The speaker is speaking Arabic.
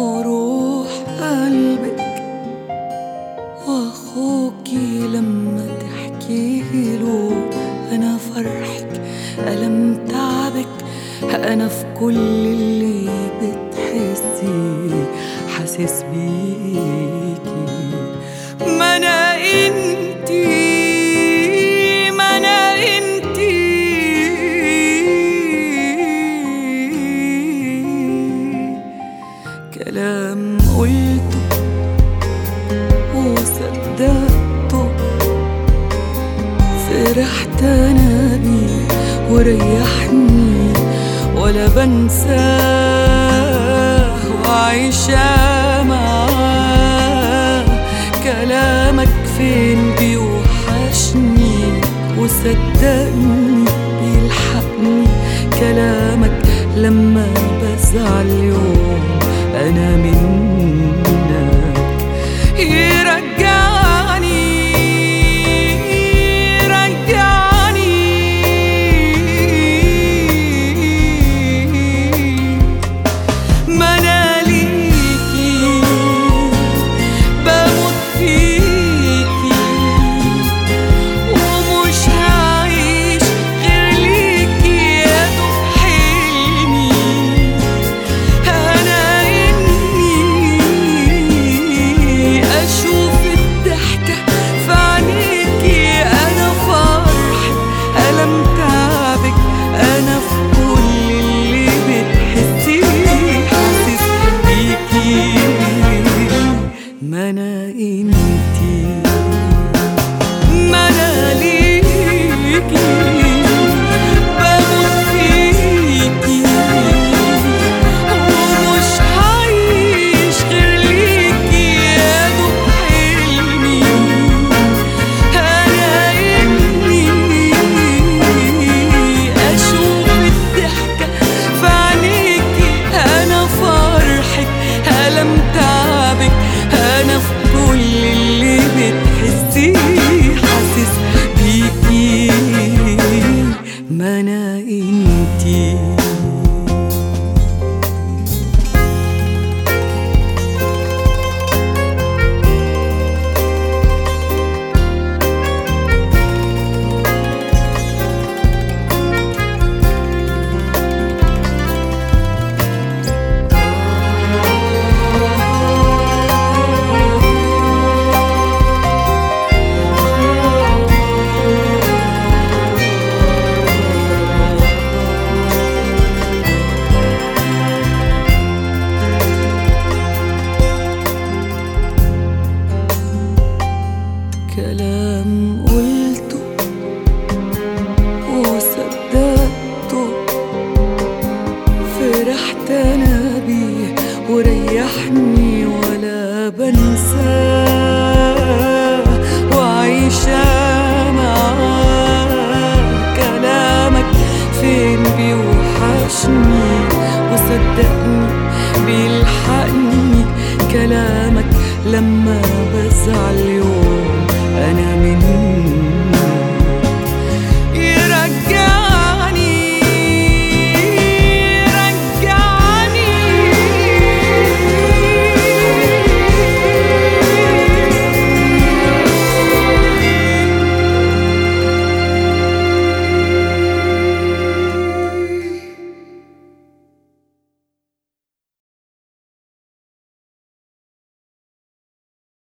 وروح قلبك واخوكي لما تحكيله انا فرحك ألم تعبك، انا في كل اللي بتحسيه حاسس بيكي. ما انا انتي كلام قلته وصدقته، فرحت انا بيه وريحني ولا بنساه وعايشة معاه. كلامك فين بيوحشني وصدقني بيلحقني، كلامك لما بزعل يوم أنا منك يرجعني ما أنا ليكي بموت فيكي ومش هعيش غير ليكي يا دوب حلمي. أنا أشوف الضحكة في عينيكي، أنا فرحك ألم تعبك، أنا في كل اللي بتحسيه حاسس بيكي. ما أنا إنتي ما أنا ليكي بموت فيكي ومش هعيش غير ليكي يا دوب حلمي. أنا أشوف الضحكة في عينيكي، أنا فرحك ألم تعبك، أنا في كل اللي بتحسيه حاسس بيكي. ما أنا إنتي كلام قلته وصدقته، فرحت انا بيه وريحني ولا بنساه وعايشة معاه. كلامك فين بيوحشني وصدقني بيلحقني، كلامك لما بزعل يوم أنا منك